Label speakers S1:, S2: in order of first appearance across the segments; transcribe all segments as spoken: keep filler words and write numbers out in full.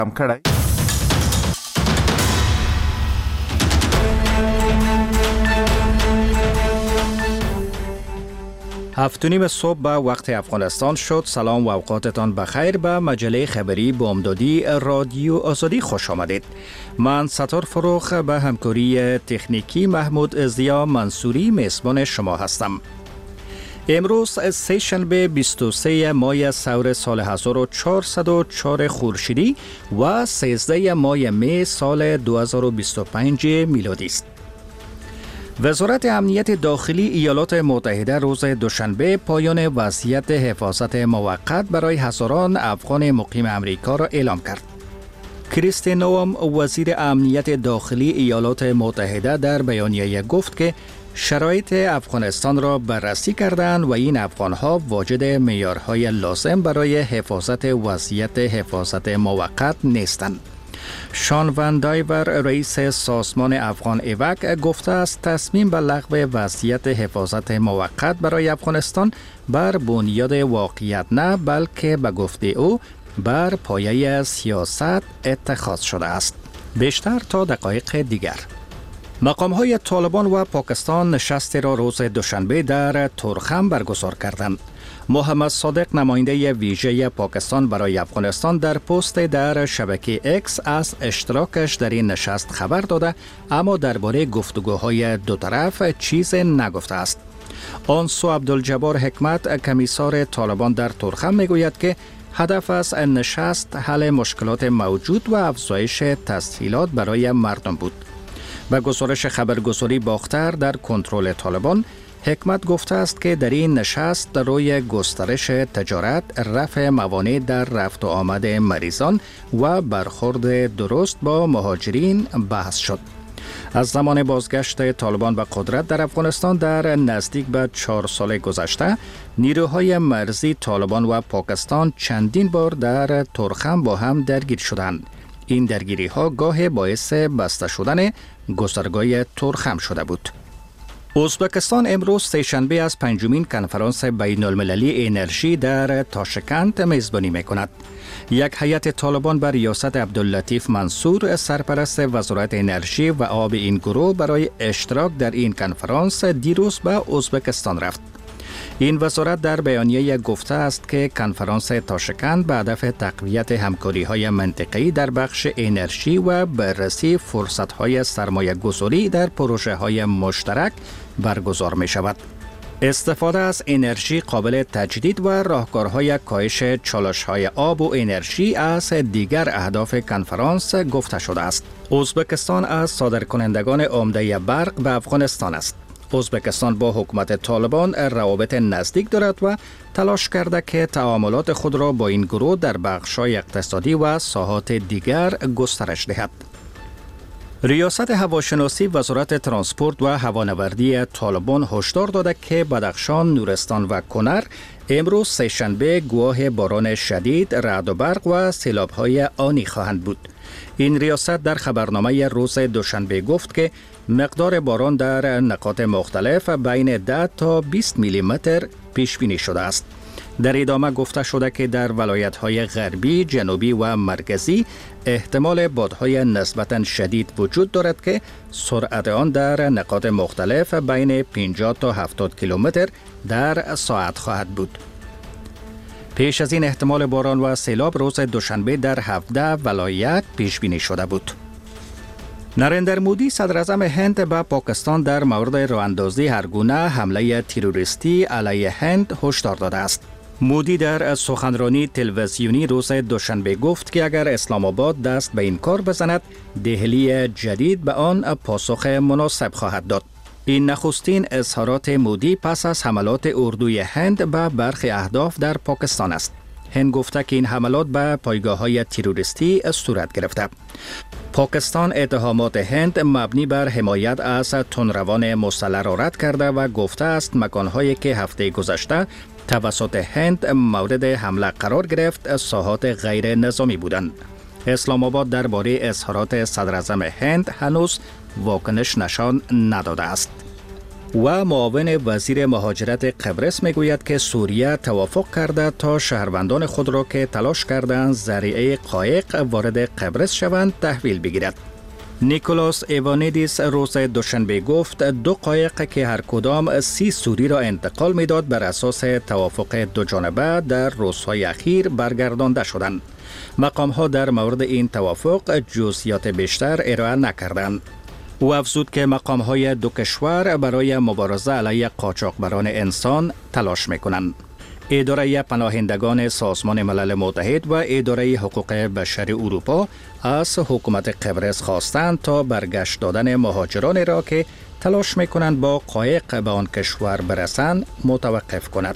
S1: کړی.
S2: هفت و نیم صبح به وقت افغانستان شد. سلام و اوقاتتان بخیر. به مجله خبری بامدادی رادیو آزادی خوش آمدید. من ستار فروخ به همکاری تکنیکی محمود ازدیا منصوری میزبان شما هستم. امروز سه شنبه بیست و سه ماه سور سال هزار و چهارصد و چهار خورشیدی و سیزده ماه می سال دو هزار و بیست و پنج میلادی است. وزارت امنیت داخلی ایالات متحده روز دوشنبه پایان وضعیت حفاظت موقت برای هزاران افغان مقیم امریکا را اعلام کرد. کریستی نوام وزیر امنیت داخلی ایالات متحده در بیانیه گفت که شرایط افغانستان را بررسی کردند و این افغانها واجد معیارهای لازم برای حفاظت وضعیت حفاظت موقت نیستند. شان وان دایور رئیس سازمان افغان ایوک گفته است تصمیم به لغو وضعیت حفاظت موقت برای افغانستان بر بنیاد واقعیت نه بلکه به گفته او بر پایه سیاست اتخاذ شده است. بیشتر تا دقایق دیگر. مقام‌های طالبان و پاکستان نشستی را روز دوشنبه در تورخم برگزار کردند. محمد صادق نماینده ویژه پاکستان برای افغانستان در پست در شبکه اکس از اشتراکش در این نشست خبر داده، اما درباره گفتگوهای دو طرف چیز نگفته است. آنسو عبدالجبار حکمت کمیسار طالبان در تورخم میگوید که هدف از نشست حل مشکلات موجود و افزایش تسهیلات برای مردم بود. به گزارش خبرگزاری باختر در کنترل طالبان، حکمت گفته است که در این نشست روی گسترش تجارت، رفع موانع در رفت و آمد مریضان و برخورد درست با مهاجرین بحث شد. از زمان بازگشت طالبان به قدرت در افغانستان در نزدیک به چهار سال گذشته، نیروهای مرزی طالبان و پاکستان چندین بار در تورخم با هم درگیر شدند. این درگیری ها گاه باعث بسته شدن گذرگاه تورخم شده بود. ازبکستان امروز سه‌شنبه از پنجمین کنفرانس بین المللی انرژی در تاشکند میزبانی میکند. یک هیئت طالبان بر ریاست عبداللطیف منصور سرپرست وزارت انرژی و آب این گروه برای اشتراک در این کنفرانس دیروز به ازبکستان رفت. این وزارت در بیانیه گفته است که کنفرانس تاشکند به هدف تقویت همکاری‌های منطقه‌ای در بخش انرژی و بررسی فرصت‌های سرمایه‌گذاری در پروژه‌های مشترک برگزار می‌شود. استفاده از انرژی قابل تجدید و راهکارهای کاهش چالش‌های آب و انرژی از دیگر اهداف کنفرانس گفته شده است. ازبکستان از صادرکنندگان عمده برق به افغانستان است. ازبکستان با حکومت طالبان روابط نزدیک دارد و تلاش کرده که تعاملات خود را با این گروه در بخش‌های اقتصادی و ساحات دیگر گسترش دهد. ریاست هواشناسی وزارت ترانسپورت و هوانوردی طالبان هشدار داده که بدخشان، نورستان و کنر امروز سه‌شنبه گواه باران شدید، رعد و برق و سیلاب‌های آنی خواهند بود. این ریاست در خبرنامه روز دوشنبه گفت که مقدار باران در نقاط مختلف بین ده تا بیست میلی متر پیش بینی شده است. در ادامه گفته شده که در ولایت‌های غربی، جنوبی و مرکزی احتمال بادهای نسبتاً شدید وجود دارد که سرعت آن در نقاط مختلف بین پنجاه تا هفتاد کیلومتر در ساعت خواهد بود. پیش از این احتمال باران و سیلاب روز دوشنبه در هفده ولایت پیش بینی شده بود. نریندر مودی صدر اعظم هند به پاکستان در مورد راه‌اندازی هرگونه حمله تروریستی علیه هند هشدار داده است. مودی در سخنرانی تلویزیونی روز دوشنبه گفت که اگر اسلام آباد دست به این کار بزند، دهلی جدید به آن پاسخ مناسب خواهد داد. این نخستین اظهارات مودی پس از حملات اردوی هند به برخی اهداف در پاکستان است. هند گفته که این حملات به پایگاه‌های تروریستی صورت گرفته. پاکستان اتهامات هند مبنی بر حمایت از تندروان مسلح را رد کرده و گفته است مکان‌هایی که هفته گذشته توسط هند مورد حمله قرار گرفت ساحات غیر نظامی بودند. اسلام آباد درباره اظهارات صدر اعظم هند هنوز واکنش نشان نداده است. و معاون وزیر مهاجرت قبرس میگوید که سوریه توافق کرده تا شهروندان خود را که تلاش کردند ذریعه قایق وارد قبرس شوند تحویل بگیرد. نیکولاس ایوانیدیس روز دوشنبه گفت دو قایق که هر کدام سی سوری را انتقال میداد بر اساس توافق دو جانبه در روزهای اخیر برگردانده شدند. مقام‌ها در مورد این توافق جزئیات بیشتر ارائه نکردند. او افزود که مقام‌های دو کشور برای مبارزه علیه قاچاقبران انسان تلاش می‌کنند. اداره پناهندگان سازمان ملل متحد و اداره حقوق بشر اروپا از حکومت قبرس خواستند تا برگشت دادن مهاجران را که تلاش می‌کنند با قایق به آن کشور برسند متوقف کند.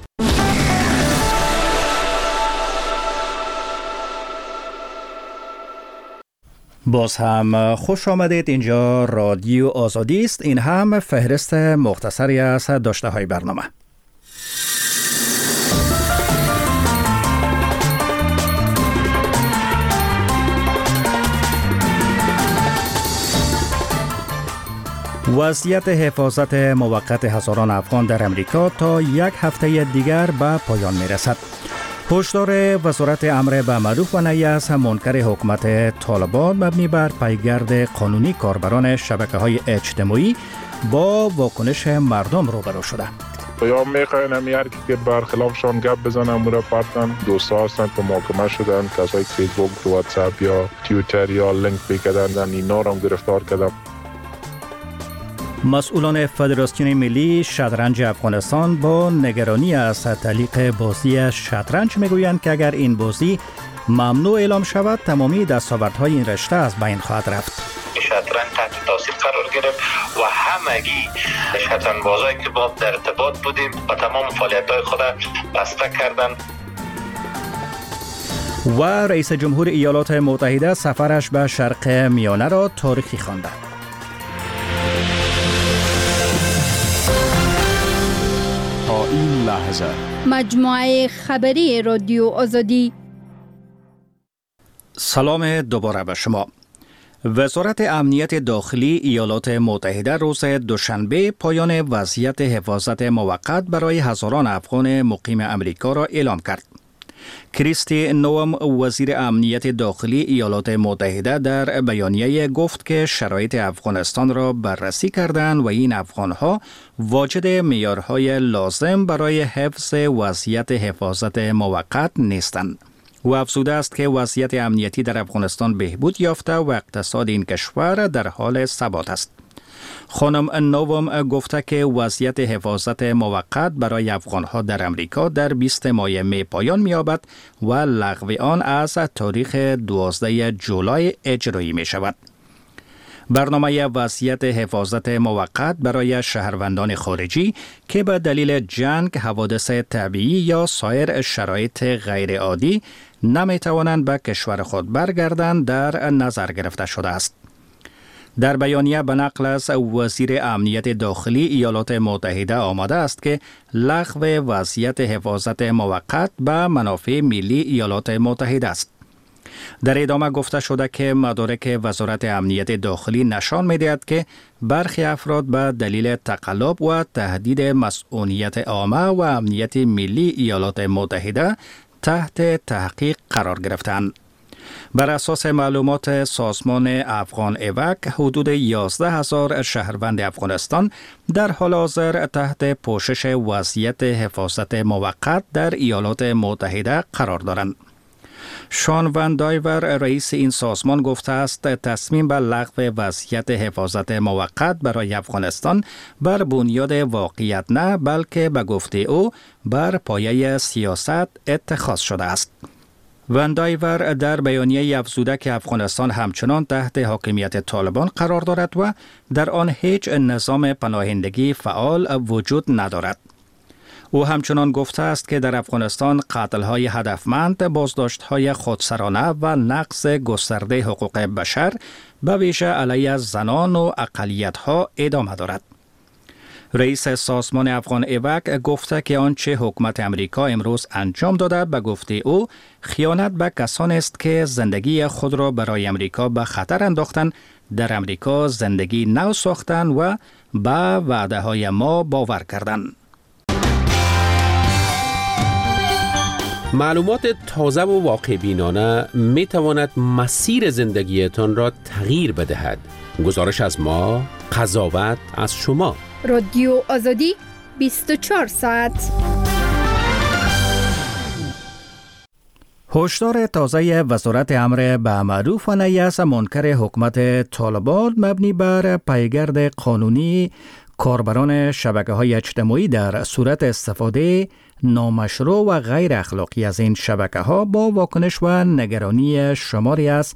S2: باز هم خوش آمدید. اینجا رادیو آزادی است. این هم فهرست مختصری از داشته های برنامه. وضعیت حفاظت موقت هزاران افغان در امریکا تا یک هفته دیگر به پایان می رسد. هشدار وزارت امر به معروف و نهی از منکر حکومت طالبان مبنی بر پیگرد قانونی کاربران شبکه‌های اجتماعی با واکنش مردم روبرو شده.
S1: یا میخواین همیار که برخلافشان گپ بزنن مورا پارتن دوستا هستن که محاکمه شدن، کسایی که فیسبوک، واتساپ یا توییتر یا لینک پیکردن اینا را هم گرفتار کردن.
S2: مسئولان فدراسیون ملی شطرنج افغانستان با نگرانی از تعلیق بازی شطرنج میگویند که اگر این بازی ممنوع اعلام شود تمامی دستاوردهای این رشته از بین خواهد رفت.
S3: شطرنج تحت تاثیر قرار گرفت و همگی شطرنج‌بازایی که با در ارتباط بودیم و تمام فعالیت‌های خود بسته کردند.
S2: و رئیس جمهور ایالات متحده سفرش به شرق میانه را تاریخی خوانده.
S4: تا این لحظه
S5: مجموعه خبری رادیو آزادی.
S2: سلام دوباره به شما. وزارت امنیت داخلی ایالات متحده روز دوشنبه پایان وضعیت حفاظت موقت برای هزاران افغان مقیم امریکا را اعلام کرد. کریستی نوام وزیر امنیت داخلی ایالات متحده در بیانیه گفت که شرایط افغانستان را بررسی کردند و این افغانها واجد معیارهای لازم برای حفظ وضعیت حفاظت موقت نیستند. او افزوده است که وضعیت امنیتی در افغانستان بهبود یافته و اقتصاد این کشور در حال ثبات است. خانم نوام گفته که وضعیت حفاظت موقت برای افغانها در امریکا در بیست ماه می پایان می‌یابد و لغو آن از تاریخ دوازده جولای اجرایی می شود. برنامه وضعیت حفاظت موقت برای شهروندان خارجی که به دلیل جنگ، حوادث طبیعی یا سایر شرایط غیرعادی نمی توانند به کشور خود برگردند در نظر گرفته شده است. در بیانیه به نقل از وزیر امنیت داخلی ایالات متحده آمده است که لغو وضعیت حفاظت موقت به منافع ملی ایالات متحده است. در ادامه گفته شده که مدارک وزارت امنیت داخلی نشان می‌دهد که برخی افراد به دلیل تقلب و تهدید مسئولیت عامه و امنیت ملی ایالات متحده تحت تحقیق قرار گرفتند. بر اساس معلومات سازمان افغان ایوک، حدود یازده هزار شهروند افغانستان در حال حاضر تحت پوشش وضعیت حفاظت موقت در ایالات متحده قرار دارند. شان وان دایور رئیس این سازمان گفته است تصمیم به لغو وضعیت حفاظت موقت برای افغانستان بر بنیاد واقعیت نه بلکه به گفته او بر پایه سیاست اتخاذ شده است. وان دایور در بیانیه افزوده که افغانستان همچنان تحت حاکمیت طالبان قرار دارد و در آن هیچ نظام پناهندگی فعال وجود ندارد. او همچنان گفته است که در افغانستان قتل‌های هدفمند، بازداشت‌های خودسرانه و نقض گسترده حقوق بشر به ویژه علیه زنان و اقلیت‌ها ادامه دارد. رئیس سازمان افغان ایوک گفته که آنچه حکومت امریکا امروز انجام داده به گفته او خیانت به کسانی است که زندگی خود را برای امریکا به خطر انداختند، در امریکا زندگی نو ساختند و به وعده های ما باور کردند.
S6: معلومات تازه و واقع بینانه می تواند مسیر زندگیتان را تغییر بدهد. گزارش از ما، قضاوت از شما.
S5: رادیو آزادی بیست و چهار ساعت.
S2: هشدار تازه وزارت امر به معروف و نهی از منکر حکومت طالبان مبنی بر پیگرد قانونی کاربران شبکه‌های اجتماعی در صورت استفاده نامشروع و غیر اخلاقی از این شبکه‌ها با واکنش و نگرانی شماری از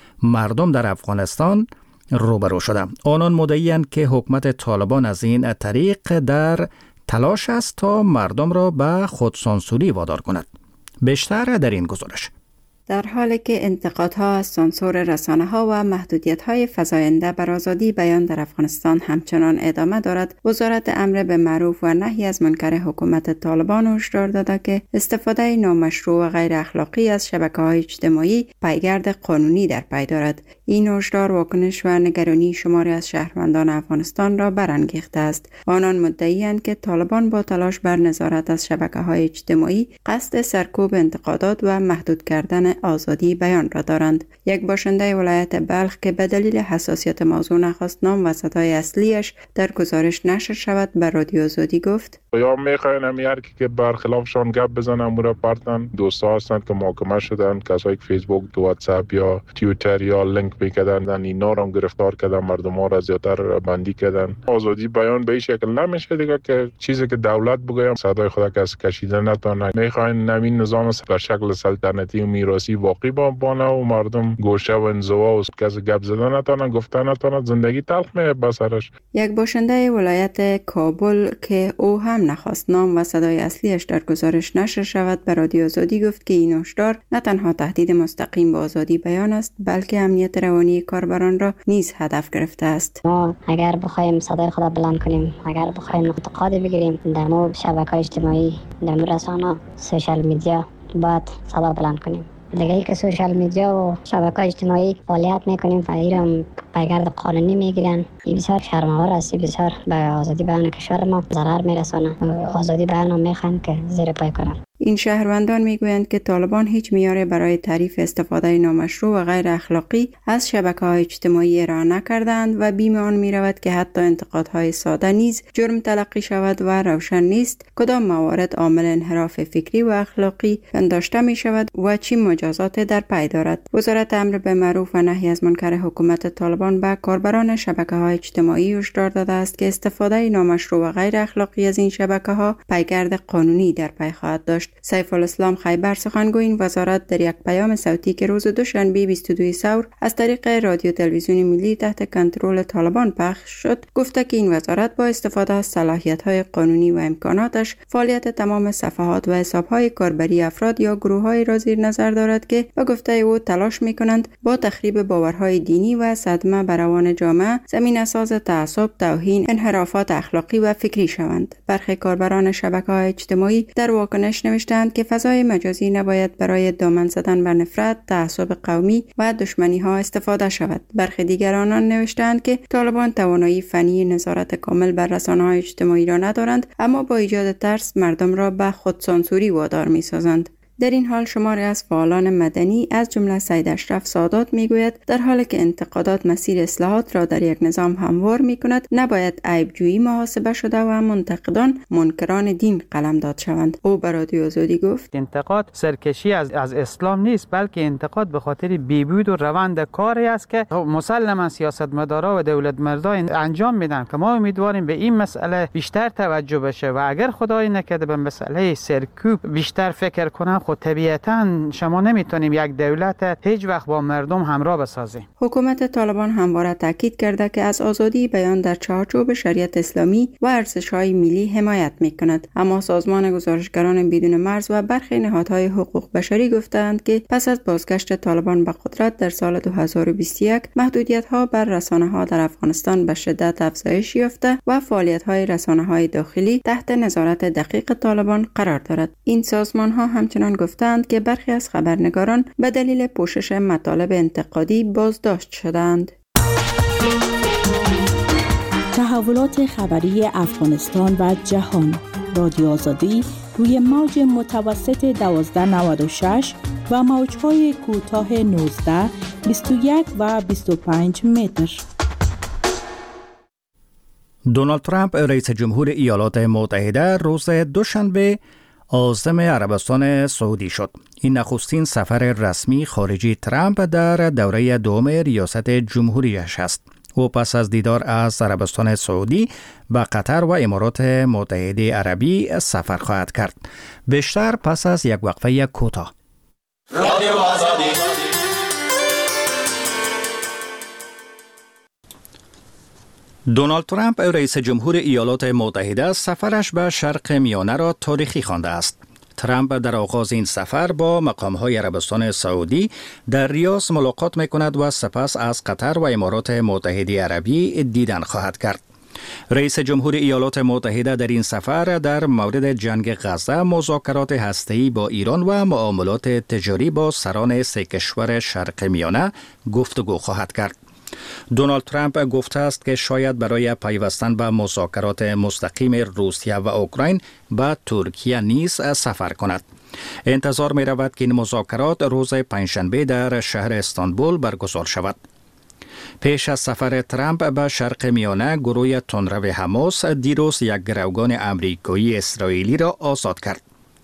S2: مردم در افغانستان روبرو شده. آنان مدعی‌اند که حکومت طالبان از این طریق در تلاش است تا مردم را به خودسانسوری وادار کند. بیشتر در این گزارش.
S7: در حالی که انتقادها از سانسور رسانه‌ها و محدودیت‌های فزاینده بر آزادی بیان در افغانستان همچنان ادامه دارد، وزارت امر به معروف و نهی از منکر حکومت طالبان هشدار داده که استفاده نامشروع و غیر اخلاقی از شبکه‌های اجتماعی پیگرد قانونی در پی دارد. این هشدار واکنش و نگرانی شماری از شهروندان افغانستان را برانگیخته است. آنان مدعی‌اند که طالبان با تلاش بر نظارت از شبکه‌های اجتماعی قصد سرکوب انتقادات و محدود کردن آزادی بیان را دارند. یک باشنده ولایت بلخ که به دلیل حساسیت موضوع نخواست نام و صدای اصلیش در گزارش نشر شود به رادیو آزادی گفت:
S1: یا میخواین هر کی که برخلافشان گپ بزنن امور پارتن دوستا هستند که محاکمه شدن، کسایی که فیسبوک، واتساپ یا توییتر یا لینک میکردن اینا را گرفتار کردن، مردم ها را زیادتر بندی کردن. آزادی بیان به این شکل نمیشه دیگه که چیزی که دولت بگه صدای خود کس کشیدن نتونه. میخواین نوین نظام به شکل سلطنتی و میراثی باقی بمانه و مردم گوشه و انزوا و کس گپ زدن نتونه، گفتن نتونه، زندگی تلخ میه بسرش.
S7: یک باشنده ولایت کابل که او هم نخواست نام و صدای اصلیش در گزارش نشر شود به رادیو آزادی گفت که این هشدار نه تنها تهدید مستقیم به آزادی بیان است بلکه امنیت روانی کاربران را نیز هدف گرفته است.
S8: ما اگر بخوایم صدای خود بلند کنیم، اگر بخوایم انتقاد بگیریم در مورد شبکه‌های اجتماعی، در مورد رسانه، سوشال میدیا، باید صدا بلند کنیم. دیگه ای که سوشال میدیا و شبکه‌های اجتماعی فعالیت میکنیم و ایران پیگرد قانونی میگیرن، این بسیار شرم‌آور است، بسیار به آزادی بیان کشور ما ضرر میرسونه. آزادی بیان میخوان که زیر پای کنن.
S7: این شهروندان میگویند که طالبان هیچ معیاری برای تعریف استفاده نامشروع و غیر اخلاقی از شبکه‌های اجتماعی ارائه نکردند و بیم آن میرود که حتی انتقادهای ساده نیز جرم تلقی شود و روشن نیست کدام موارد عامل انحراف فکری و اخلاقی پنداشته می شود و چی مجازات در پی دارد. وزارت امر به معروف و نهی از منکر حکومت طالبان به کاربران شبکه‌های اجتماعی هشدار داده است که استفاده نامشروع و غیر اخلاقی از این شبکه‌ها پیگرد قانونی در پی خواهد داشت. سیف الاسلام خیبر سخنگوی این وزارت در یک پیام صوتی که روز دوشنبه بیست و دو ثور از طریق رادیو تلویزیون ملی تحت کنترل طالبان پخش شد گفته که این وزارت با استفاده از صلاحیت‌های قانونی و امکاناتش فعالیت تمام صفحات و حساب‌های کاربری افراد یا گروه‌های را زیر نظر دارد که به گفته او تلاش می‌کنند با تخریب باورهای دینی و صدمه بر روان جامعه زمینه‌ساز تعصب، توهین، انحرافات اخلاقی و فکری شوند. برخی کاربران شبکه‌های اجتماعی در واکنش نوشتند که فضای مجازی نباید برای دامن زدن بر نفرت، تعصب قومی و دشمنی‌ها استفاده شود. برخی دیگران نوشتند که طالبان توانایی فنی نظارت کامل بر رسانه‌های اجتماعی را ندارند، اما با ایجاد ترس مردم را به خودسانسوری وادار می‌سازند. در این حال شماری از فعالان مدنی از جمله سید اشرف سادات میگوید در حالی که انتقادات مسیر اصلاحات را در یک نظام هموار میکند، نباید عیبجویی محاسبه شده و منتقدان منکران دین قلمداد شوند. او به رادیو آزادی گفت:
S9: انتقاد سرکشی از از اسلام نیست، بلکه انتقاد به خاطر بیبود و روند کاری است که مسلما سیاستمدارا و دولت مردان انجام میدن که ما امیدواریم به این مسئله بیشتر توجه بشه و اگر خدای نکرده به مسئله سرکوب بیشتر فکر کنن، خود طبیعتا شما نمیتونیم یک دولت هیچ وقت با مردم همراه بسازیم.
S7: حکومت طالبان همواره تاکید کرده که از آزادی بیان در چارچوب شریعت اسلامی و ارزش‌های ملی حمایت می‌کند، اما سازمان گزارشگران بدون مرز و برخی نهادهای حقوق بشری گفتند که پس از بازگشت طالبان به قدرت در سال دو هزار و بیست و یک محدودیت‌ها بر رسانه‌ها در افغانستان به شدت افزایش یافته و فعالیت‌های رسانه‌های داخلی تحت نظارت دقیق طالبان قرار دارد. این سازمان‌ها همچنان گفتند که برخی از خبرنگاران به دلیل پوشش مطالب انتقادی بازداشت شدند.
S10: تحولات خبری افغانستان و جهان. رادیو آزادی روی موج متوسط دوازده نود و شش و موج‌های کوتاه نوزده، بیست و یک و بیست و پنج متر.
S2: دونالد ترامپ رئیس جمهور ایالات متحده روز دوشنبه عازم عربستان سعودی شد. این نخستین سفر رسمی خارجی ترامپ در دوره دوم ریاست جمهوریش است. او پس از دیدار از عربستان سعودی به قطر و امارات متحده عربی سفر خواهد کرد. بیشتر پس از یک وقفه کوتاه. رادیو آزادی. دونالد ترامپ رئیس جمهور ایالات متحده سفرش به شرق میانه را تاریخی خوانده است. ترامپ در آغاز این سفر با مقام‌های عربستان سعودی در ریاض ملاقات می‌کند و سپس از قطر و امارات متحده عربی دیدن خواهد کرد. رئیس جمهور ایالات متحده در این سفر در مورد جنگ غزه، مذاکرات هسته‌ای با ایران و معاملات تجاری با سران سه کشور شرق میانه گفتگو خواهد کرد. دونالد ترامپ گفته است که شاید برای پیوستن به مذاکرات مستقیم روسیه و اوکراین به ترکیه نیز سفر کند. انتظار می رود که این مذاکرات روز پنجشنبه در شهر استانبول برگزار شود. پیش از سفر ترامپ به شرق میانه، گروه تندرو حماس دیروز یک گروگان امریکایی اسرائیلی را آزاد کرد.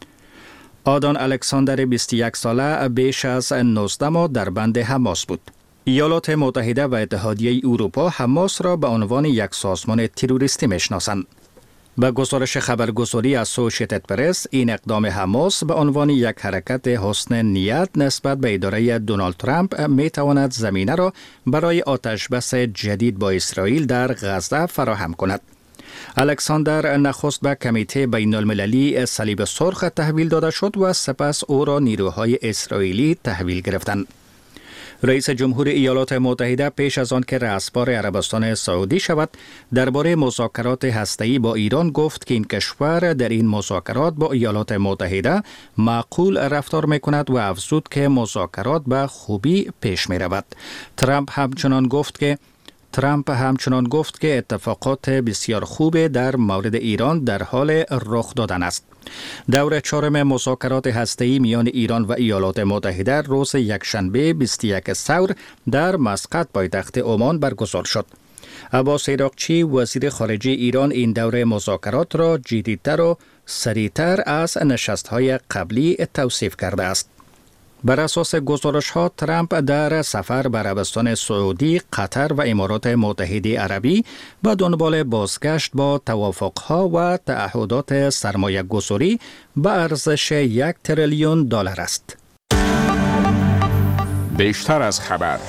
S2: آدان الکساندر بیست و یک ساله بیش از نوزده ماه در بند حماس بود. ایالات متحده و اتحادیه اروپا حماس را به عنوان یک سازمان تروریستی میشناسند. به گزارش خبرگزاری اسوسییتد پرس، این اقدام حماس به عنوان یک حرکت حسن نیت نسبت به اداره دونالد ترامپ می تواند زمینه را برای آتشبس جدید با اسرائیل در غزه فراهم کند. الکساندر نخست به کمیته بین المللی صلیب سرخ تحویل داده شد و سپس او را نیروهای اسرائیلی تحویل گرفتند. رئیس جمهور ایالات متحده پیش از آن که رأسبار عربستان سعودی شود، درباره مذاکرات هسته‌ای با ایران گفت که این کشور در این مذاکرات با ایالات متحده معقول رفتار می‌کند و افزود که مذاکرات به خوبی پیش می‌رود. ترامپ همچنان گفت که ترامپ همچنان گفت که اتفاقات بسیار خوب در مورد ایران در حال رخ دادن است. دور چهارم مذاکرات هسته‌ای میان ایران و ایالات متحده روز یکشنبه بیست و یک ثور در مسقط پایتخت عمان برگزار شد. عباس عراقچی وزیر خارجه ایران این دور مذاکرات را جدیدتر و سریعتر از نشست‌های قبلی توصیف کرده است. بر اساس گزارش‌ها، ترامپ در سفر به عربستان سعودی، قطر و امارات متحده عربی به دنبال بازگشت با توافق‌ها و تعهدات سرمایه‌گذاری به ارزش یک تریلیون دلار است.
S4: بیشتر از خبر.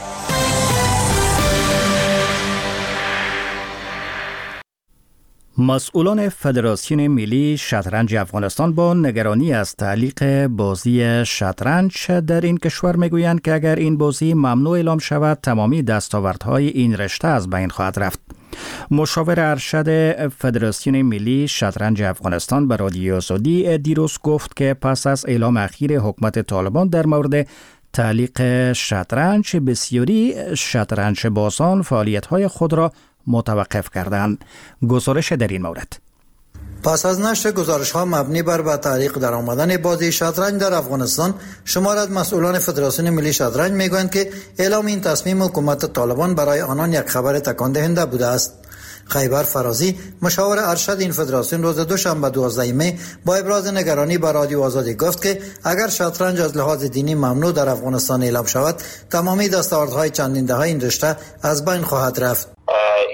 S2: مسئولان فدراسیون ملی شطرنج افغانستان با نگرانی از تعلیق بازی شطرنج در این کشور میگویند که اگر این بازی ممنوع اعلام شود، تمامی دستاوردهای این رشته از بین خواهد رفت. مشاور ارشد فدراسیون ملی شطرنج افغانستان به رادیو آزادی دیروز گفت که پس از اعلام اخیر حکومت طالبان در مورد تعلیق شطرنج، بسیاری شطرنج بازان فعالیت‌های خود را متوقف کردند. گزارش در این مورد.
S11: پس از نشر گزارش‌ها مبنی بر به تعلیق در آمدن بازی شطرنج در افغانستان، شمار از مسئولان فدراسیون ملی شطرنج میگویند که اعلام این تصمیم حکومت طالبان برای آنان یک خبر تکان دهنده بوده است. خیبر فرازی، مشاور ارشد این فدراسیون، روز دوشنبه دوازده می با ابراز نگرانی به رادیو آزادی گفت که اگر شطرنج از لحاظ دینی ممنوع در افغانستان اعلام شود، تمامی دستاوردهای چندین دهه این رشته از بین خواهد رفت.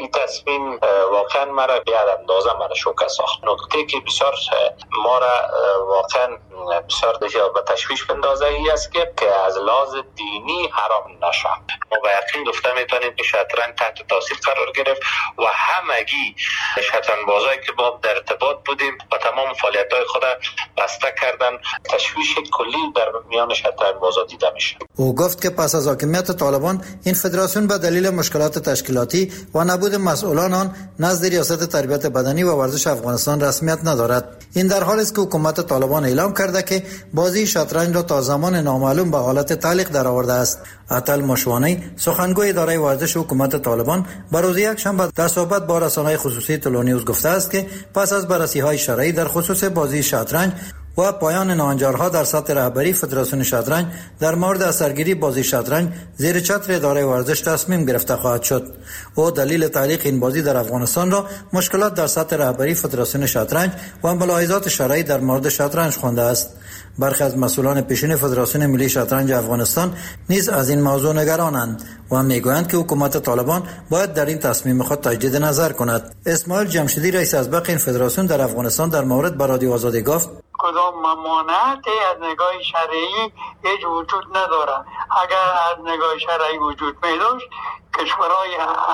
S3: این تصمیم واقعا مرا بیاد اندازه مرا شوکه ساخت. نکته که بسیار ما را واقعا بسیار دیگه به تشویش بندازه ای است که که از لحاظ دینی حرام نشه. ما با یقین گفته میتونیم که شطرنج تحت تاثیر قرار گرفت و همگی شطرنج بازایی که با در ارتباط بودیم و تمام فعالیت‌های خود بسته کردن. تشویش کلی در میان شطرنج بازا دیده میشه.
S11: او گفت که پس از حاکمیت طالبان این فدراسیون به دلیل مشکلات تشکیلاتی و نبود مسئولان آن نزد ریاست تربیت بدنی و ورزش افغانستان رسمیت ندارد. این در حالی است که حکومت طالبان اعلام کرده که بازی شطرنج را تا زمان نامعلوم به حالت تعلیق درآورده است. عطل مشوانی سخنگوی اداره ورزش حکومت طالبان به روز یکشنبه در صحبت با رسانه‌های خصوصی تلونیوز گفته است که پس از بررسی‌های شرعی در خصوص بازی شطرنج و پایان ناهنجارها در سطح رهبری فدراسیون شطرنج در مورد اثرگیری بازی شطرنج زیر چتر اداره ورزش تصمیم گرفته خواهد شد. او دلیل تعلیق این بازی در افغانستان را مشکلات در سطح رهبری فدراسیون شطرنج و ملاحظات شرعی در مورد شطرنج خوانده است. برخی از مسئولان پیشین فدراسیون ملی شطرنج افغانستان نیز از این موضوع نگرانند و میگویند که حکومت طالبان باید در این تصمیم خود تجدید نظر کند. اسماعیل جمشیدی رئیس اسبق این فدراسیون در افغانستان در مورد به رادیو آزادی گفت:
S12: کدام ممانعتی از نگاه شرعی هیچ وجود نداره. اگر از نگاه شرعی وجود می داشت کشورهای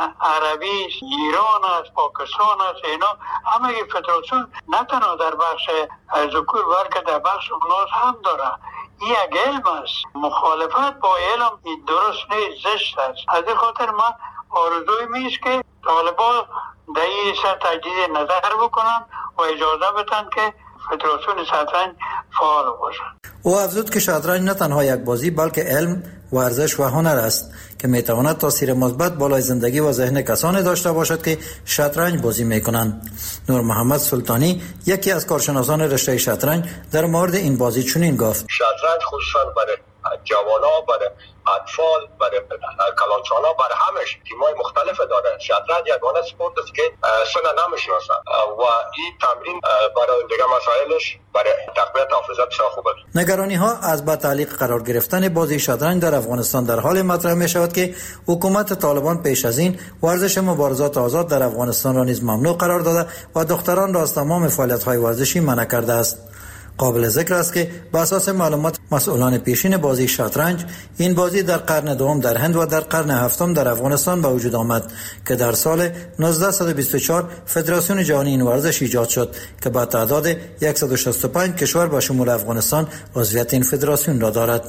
S12: عربی، ایران است، پاکستان است، اینا همه فدراسیون نه تنها در بخش ذکور بلکه در بخش اناث هم داره. این یک علم است. مخالفت با علم این درست نیست، زشت است. از این خاطر ما آرزوی میست که طالبان در این سر تجدید نظر بکنن و اجازه بدن که فدراسیون شطرنج فعال باشد.
S11: او افزود که شطرنج نه تنها یک بازی بلکه علم، ورزش و هنر است که میتواند تاثیر مثبت بالای زندگی و ذهن کسانی داشته باشد که شطرنج بازی میکنند. نور محمد سلطانی یکی از کارشناسان رشته شطرنج در مورد این بازی چنین گفت:
S13: شطرنج خصوصا برای جوانا، برای اطفال، برای کلانچانا، برای همش تیمای مختلف داره. شطرنج یک گونه اسپورت است که سن نمیشناسن و این تمرین برای دیگه مسائلش برای تقویت حافظه بسیار خوبه.
S11: نگرانی ها از با تعلیق قرار گرفتن بازی شطرنج در افغانستان در حال مطرح می شود که حکومت طالبان پیش از این ورزش مبارزات آزاد در افغانستان را نیز ممنوع قرار داده و دختران را از تمام فعالیت های ورزشی منع کرده است. قابل ذکر است که بر اساس معلومات مسئولان پیشین بازی شطرنج این بازی در قرن دوم در هند و در قرن هفتم در افغانستان به وجود آمد که در سال نوزده بیست و چهار فدراسیون جهانی این ورزش ایجاد شد که با تعداد صد و شصت و پنج کشور به شمول افغانستان عضویت این فدراسیون را دارد.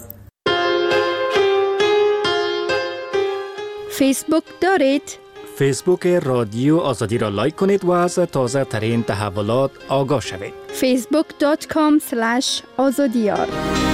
S5: فیسبوک دارید؟
S2: فیسبوک رادیو آزادی را لایک کنید و از تازه ترین تحولات آگاه شوید.
S5: فیسبوک دات کام اسلش آزادیار.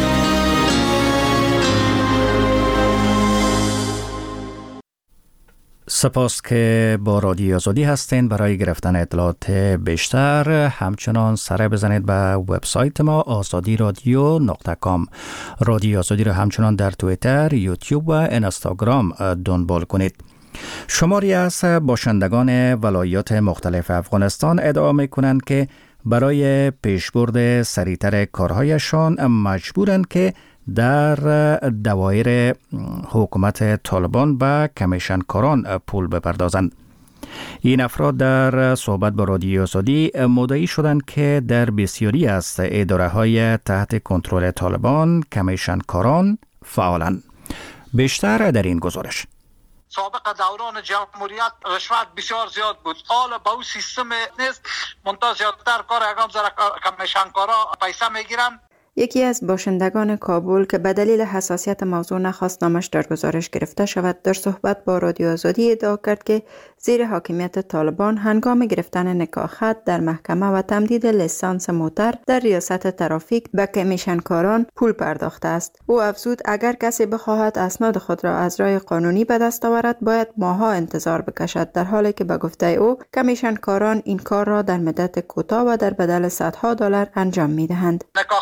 S2: سپاس که با رادیو آزادی هستین. برای گرفتن اطلاعات بیشتر همچنان سر بزنید به وبسایت ما آزادی رادیو نقطه کام. رادیو آزادی را همچنان در توییتر، یوتیوب و اینستاگرام دنبال کنید. شماری از باشندگان ولایات مختلف افغانستان ادعا می‌کنند که برای پیشبرد سریعتر کارهایشان مجبورند که در دوایر حکومت طالبان به کمیشنکاران پول بپردازند. این افراد در صحبت با رادیو آزادی مدعی شدند که در بسیاری از اداره‌های تحت کنترل طالبان کمیشنکاران فعالند. بیشتر در این گزارش.
S14: سابق دوران جمهوریت رشوت بسیار زیاد بود. حالا با اون سیستم نیست، منتها زیادتر کار اقام زر کمیشنکارا پیسه میگیرن.
S7: یکی از باشندگان کابل که به دلیل حساسیت موضوع نخواست نامش در گزارش گرفته شود در صحبت با رادیو آزادی ادعا کرد که زیر حاکمیت طالبان هنگام گرفتن نکاح خط در محکمه و تمدید لیسانس موتر در ریاست ترافیک به کمیشنکاران پول پرداخته است. او افزود اگر کسی بخواهد اسناد خود را از راه قانونی به دست آورد باید ماه‌ها انتظار بکشد، در حالی که به گفته او کمیشنکاران این کار را در مدت کوتاه و در بدل صدها دلار انجام می‌دهند.
S14: نکاح خط ما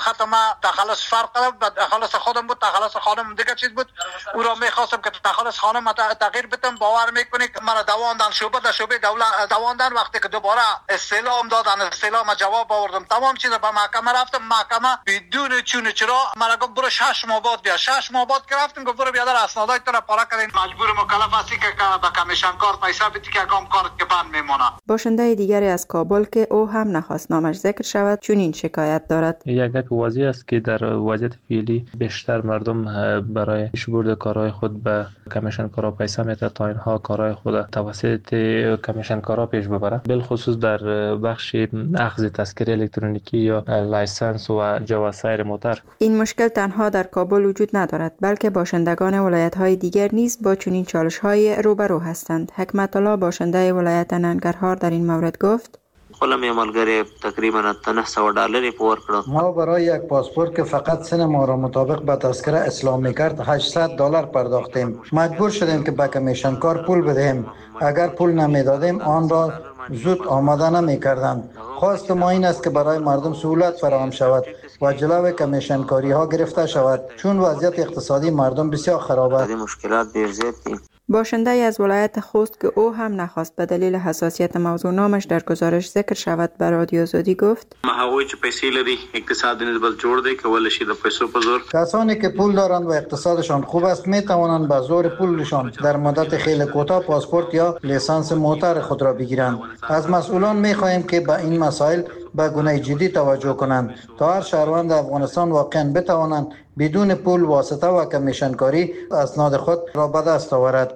S14: تخلص فرق داره. تخلص خودم بود، تخلص خانم دیگه چیز بود. او را میخواستم که تخلص خانم تغییر بدم. باور میکنی که مرا دواندن شعبه در شعبه دولت دواندن. وقتی که دوباره استعلام دادن، استعلام جواب آوردم، تمام چیز به محکمه رفتم. محکمه بدون چون چرا مرا گفت برو شش ماه بعد بیا. شش ماه بعد که رفتم گفت برو بیا در اسنادای تو را پاره کردین. مجبور مکلف هستی که به کمیشن کار پیسه بدی که اقام کارت که بند میمونه.
S7: باشنده دیگری از کابل که او هم نخواست نامش ذکر شود چون این شکایت دارد.
S15: یک گپ واضح است که در وضعیت فعلی بیشتر مردم برای پیشبرد کارهای خود به کمیشن کارا پیسه میده تا اینها کارهای خود توسط کمیشن کارا پیش ببرند. بالخصوص در بخش اخذ تذکره الکترونیکی یا لایسنس و جواز سایر موتر.
S7: این مشکل تنها در کابل وجود ندارد بلکه باشندگان ولایت‌های دیگر نیز با چنین چالش‌های روبرو هستند. حکمت الله باشنده ولایت ننگرهار در این مورد گفت:
S16: خپل ملګری تقریبا نه سوه ډالر پور کړ.
S11: ما برای یک پاسپورت که فقط سن ما را مطابق به تذکره اسلام میکرد هشتصد دلار پرداختیم. مجبور شدیم که به کمیشن کار پول بدهیم. اگر پول نمیدادیم آن را زود آماده نمیکردند. خواست ما این است که برای مردم سهولت فراهم شود و جلوی کمیشن کاری ها گرفته شود چون وضعیت اقتصادی مردم بسیار خراب است.
S16: مشکلات ډیر زیات دي.
S7: باشنده از ولایت خوست که او هم نخواست به دلیل حساسیت موضوع نامش در گزارش ذکر شود به رادیو آزادی گفت:
S16: ما هغوی چې پیسې لري اقتصاد نسبت جوړ دی کولای شي د پیسو په زور.
S11: کسانی که پول دارند و اقتصادشان خوب است می توانند به زور پولشان در مدت خیلی کوتاه پاسپورت یا لیسانس موتر خود را بگیرند. از مسئولان می خواهیم که به این مسائل به گونه جدی توجه کنند تا هر شهروند افغانستان واقعا بتوانند بدون پول واسطه و کمیشن کاری اسناد خود را به دست آورد.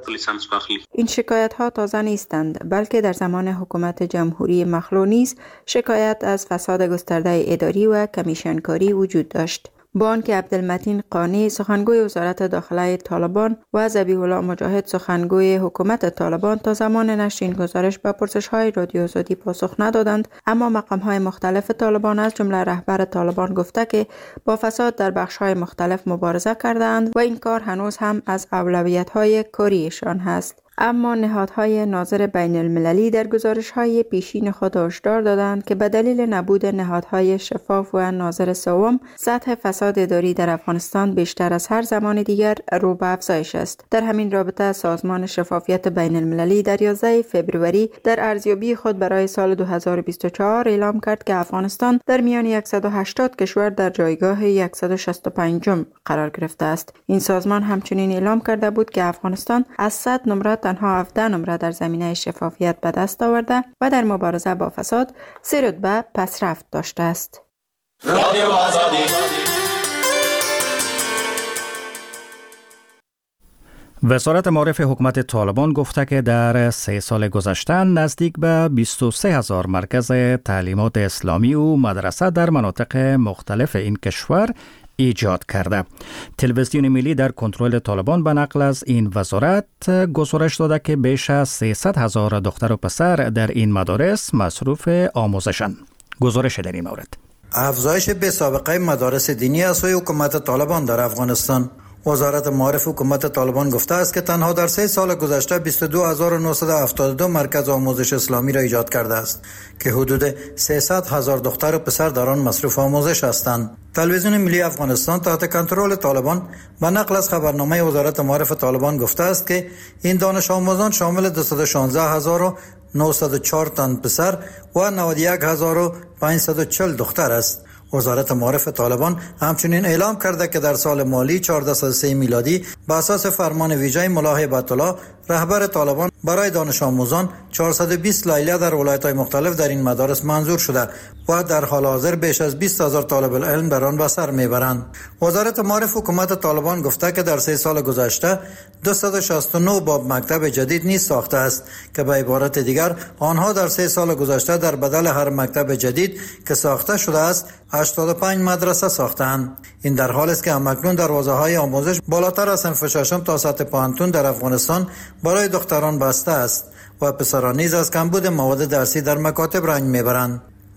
S7: این شکایت ها تازه نیستند بلکه در زمان حکومت جمهوری مخلوع نیز شکایت از فساد گسترده اداری و کمیشن کاری وجود داشت. با آنکه عبدالمتین قانی سخنگوی وزارت داخله طالبان و ذبیح الله مجاهد سخنگوی حکومت طالبان تا زمان نشر این گزارش به پرسش‌های رادیو آزادی پاسخ ندادند، اما مقام‌های مختلف طالبان از جمله رهبر طالبان گفته که با فساد در بخش‌های مختلف مبارزه کردند و این کار هنوز هم از اولویت‌های کاریشان هست. اما نهادهای ناظر بین المللی در گزارش‌های پیشین خود هشدار دادند که به دلیل نبود نهادهای شفاف و ناظر سوم سطح فساد اداری در افغانستان بیشتر از هر زمان دیگر رو به افزایش است. در همین رابطه سازمان شفافیت بین المللی در یازده فوریه در ارزیابی خود برای سال دو هزار و بیست و چهار اعلام کرد که افغانستان در میان صد و هشتاد کشور در جایگاه صد و شصت و پنج قرار گرفته است. این سازمان همچنین اعلام کرده بود که افغانستان از صد نمره تنها هفده نمره در زمینه شفافیت به دست آورده و در مبارزه با فساد سه رتبه پسرفت داشته است.
S2: وزارت معارف حکومت طالبان گفته که در سه سال گذشته نزدیک به بیست و سه هزار مرکز تعلیمات اسلامی و مدرسه در مناطق مختلف این کشور ایجاد کرده. تلویزیون ملی در کنترل طالبان به نقل از این وزارت گزارش داده که بیش از سیصد هزار دختر و پسر در این مدارس مصروف آموزشند. گزارش در این مورد:
S11: افزایش بی سابقه مدارس دینی از سوی حکومت طالبان در افغانستان. وزارت معارف حکومت طالبان گفته است که تنها در سه سال گذشته بیست و دو هزار و نهصد و هفتاد و دو مرکز آموزش اسلامی را ایجاد کرده است که حدود سیصد هزار دختر و پسر در آن مصروف آموزش هستند. تلویزیون ملی افغانستان تحت کنترل طالبان به نقل از خبرنامه وزارت معارف طالبان گفته است که این دانش آموزان شامل دویست و شانزده هزار و نهصد و چهار تن پسر و نود و یک هزار و پانصد و چهل دختر است. وزارت معارف طالبان همچنین اعلام کرده که در سال مالی چهارصد و سه میلادی به اساس فرمان ویژه ملا هیبت الله رهبر طالبان برای دانش آموزان چهارصد و بیست لیلیه در ولایت‌های مختلف در این مدارس منظور شده و در حال حاضر بیش از بیست هزار طالب العلم در آن به سر میبرند. وزارت معارف حکومت طالبان گفته که در سه سال گذشته دویست و شصت و نه باب مکتب جدید نیز ساخته است که به عبارت دیگر آنها در سه سال گذشته در بدل هر مکتب جدید که ساخته شده است هشتاد و پنج مدرسه ساختند. این در حالی است که همکنون دروازه‌های آموزش بالاتر از صنف ششم تا سطح پانتون در افغانستان برای دختران بسته است و پسران نیز از کمبود مواد درسی در مکاتب رنج میبرند.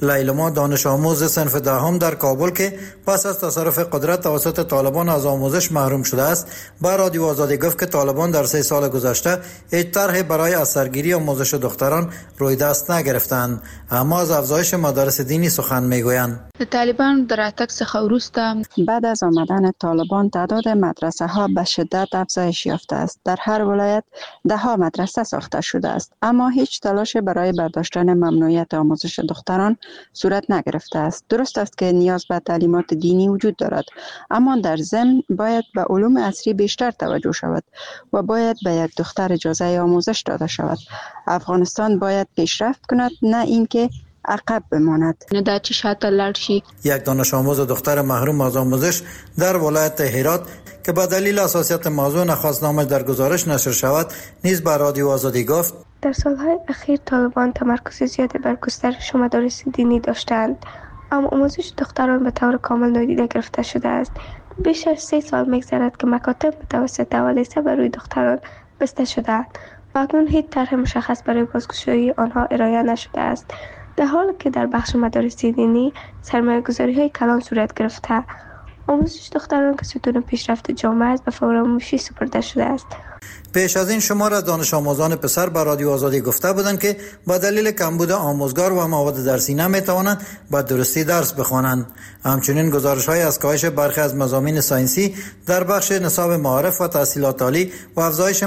S11: لیلما دانش آموز صنف دهم در کابل که پس از تصرف قدرت توسط طالبان از آموزش محروم شده است، با رادیو آزادی گفت که طالبان در سه سال گذشته هیچ طرحی برای از سرگیری آموزش دختران روی دست نگرفتند، اما از افزایش مدارس دینی سخن میگویند.
S17: طالبان در اتک څخه وروسته
S7: بعد از آمدن طالبان تعداد مدرسه ها به شدت افزایش یافته است. در هر ولایت ده ها مدرسه ساخته شده است، اما هیچ تلاش برای برداشتن ممنوعیت آموزش دختران صورت نگرفته است. درست است که نیاز به تعلیمات دینی وجود دارد، اما در ضمن باید به علوم عصری بیشتر توجه شود و باید به یک دختر اجازه آموزش داده شود. افغانستان باید پیشرفت کند، نه اینکه عقب بماند.
S17: نه دا چې شاته لاړ شي.
S11: یک دانش آموز دختر محروم از آموزش در ولایت هرات که به دلیل حساسیت موضوع نخواست نامش در گزارش نشر شود نیز به رادیو آزادی گفت
S18: در سالهای اخیر طالبان تمرکز زیادی بر گسترش مدارس دینی داشتند، اما آموزش دختران به طور کامل نادیده گرفته شده است. بیش از سه سال می‌گذرد که مکاتب متوسطه و لیسه بر روی دختران بسته شده‌اند و اکنون هیچ طرح مشخص برای بازگشایی آنها ارائه نشده است، در حالی که در بخش مدارس دینی سرمایه‌گذاری‌های کلان صورت گرفته. آموزش دختران که ستون پیشرفت جامعه است به فراموشی سپرده شده است.
S11: پیش از این شمار از دانش آموزان پسر به رادیو آزادی گفته بودند که با دلیل کمبود آموزگار و مواد درسی نمیتوانند به درستی درس بخوانند. همچنین گزارش‌های از کاهش برخی از مضامین ساینسی در بخش نصاب معارف و تحصیلات عالی و افزایش